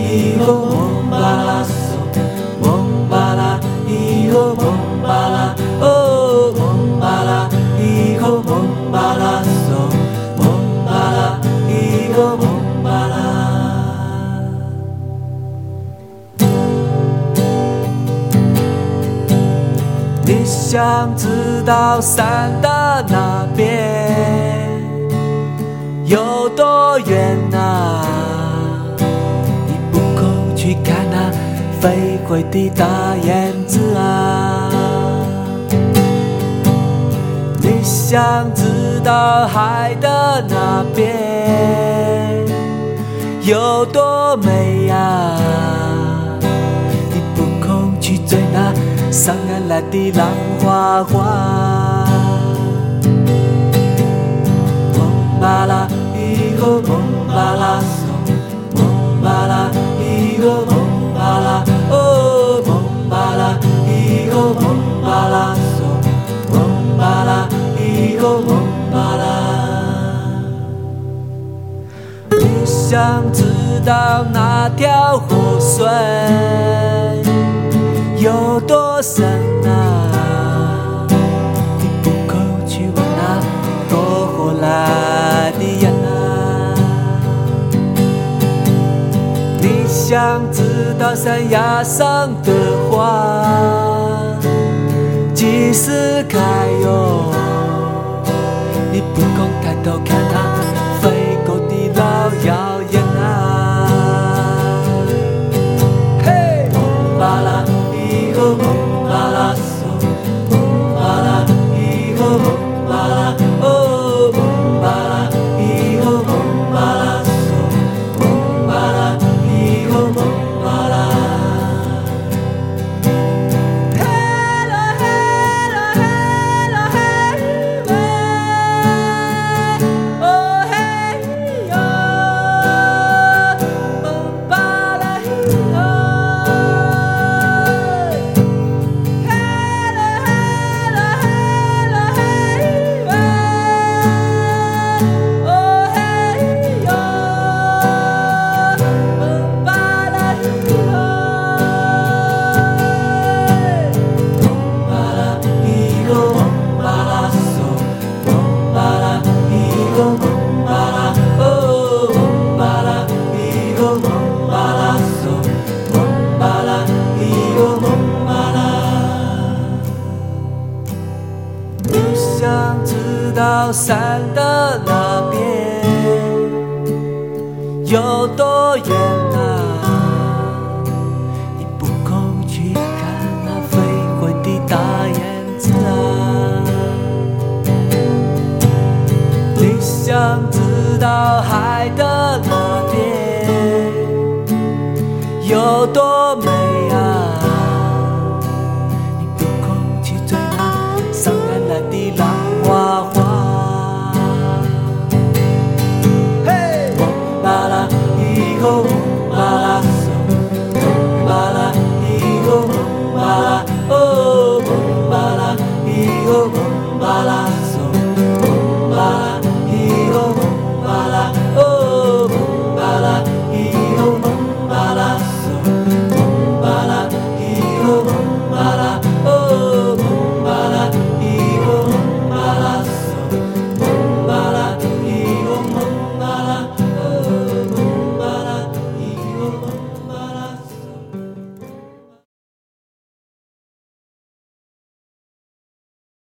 以后蒙巴拉嗦，蒙巴拉以后蒙巴拉，哦，蒙巴拉以后蒙巴拉嗦，蒙巴拉以后蒙巴拉。你想知道山的那边有多远啊？你不够去看那飞回的大燕子啊！你想知道海的那边有多美啊？你不够去追那上岸来的浪花花。蒙巴拉以后蒙巴拉嗦，蒙巴拉以后蒙巴拉，哦，蒙巴拉以后蒙巴拉嗦，蒙巴拉以后蒙巴拉。你想知道那条河水有多深啊？你不够去问那过河来的人啊！你想知道山崖上的花几时开哟？你不够抬头看那飞过的老遥远啊！嘿，蒙巴拉以后蒙巴拉嗦，蒙巴拉以后蒙巴拉，哦，蒙巴拉以后蒙巴拉嗦，蒙巴拉以后蒙巴拉。想知道山的那边有多远啊？你不够去看那飞回的大燕子啊！你想知道海的那边有多